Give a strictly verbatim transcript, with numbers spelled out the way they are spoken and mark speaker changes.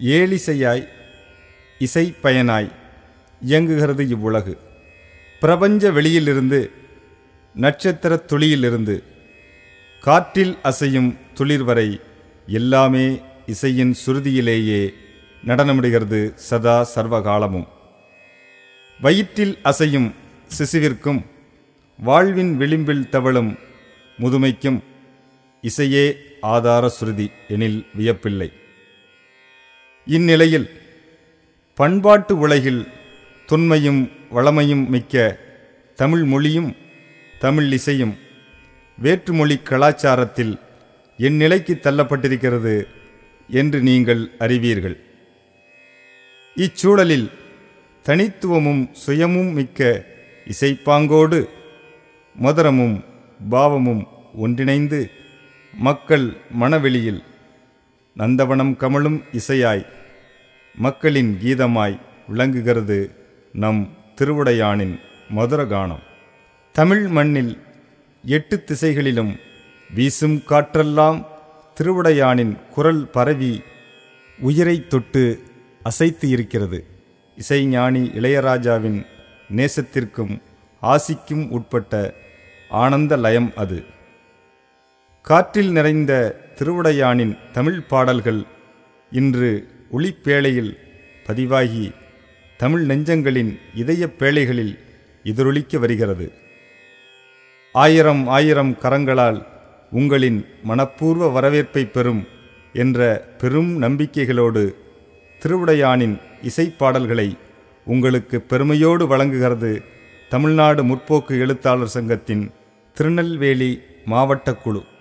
Speaker 1: ஏழிசையாய் இசை பயனாய் இயங்குகிறது இவ்வுலகு. பிரபஞ்ச வெளியிலிருந்து, நட்சத்திர துளியிலிருந்து, காற்றில் அசையும் துளிர் வரை எல்லாமே இசையின் சுருதியிலேயே நடனமிடுகிறது சதா சர்வகாலமும். வயிற்றில் அசையும் சிசுவிற்கும் வாழ்வின் விளிம்பில் தவழும் முதுமைக்கும் இசையே ஆதார சுருதி எனில் வியப்பில்லை. இந்நிலையில் பண்பாட்டு உலகில் தொன்மையும் வளமையும் மிக்க தமிழ் மொழியும் தமிழ் இசையும் வேற்றுமொழி கலாச்சாரத்தில் என் நிலைக்கு தள்ளப்பட்டிருக்கிறது என்று நீங்கள் அறிவீர்கள். இச்சூழலில் தனித்துவமும் சுயமும் மிக்க இசைப்பாங்கோடு மதுரமும் பாவமும் ஒன்றிணைந்து மக்கள் மனவெளியில் நந்தவனம் கமழும் இசையாய் மக்களின் கீதமாய் விளங்குகிறது நம் திருவுடையானின் மதுரகானம். தமிழ் மண்ணில் எட்டு திசைகளிலும் வீசும் காற்றெல்லாம் திருவுடையானின் குரல் பரவி உயிரை தொட்டு அசைத்து இருக்கிறது. இசைஞானி இளையராஜாவின் நேசத்திற்கும் ஆசிக்கும் உட்பட்ட ஆனந்த லயம் அது. காற்றில் நிறைந்த திருவுடையானின் தமிழ் பாடல்கள் இன்று ஒளிப்பேழையில் பதிவாகி தமிழ் நெஞ்சங்களின் இதய பேழைகளில் எதிரொலிக்க வருகிறது. ஆயிரம் ஆயிரம் கரங்களால் உங்களின் மனப்பூர்வ வரவேற்பை பெறும் என்ற பெரும் நம்பிக்கைகளோடு திருவுடையானின் இசைப்பாடல்களை உங்களுக்கு பெருமையோடு வழங்குகிறது தமிழ்நாடு முற்போக்கு எழுத்தாளர் சங்கத்தின் திருநெல்வேலி மாவட்ட குழு.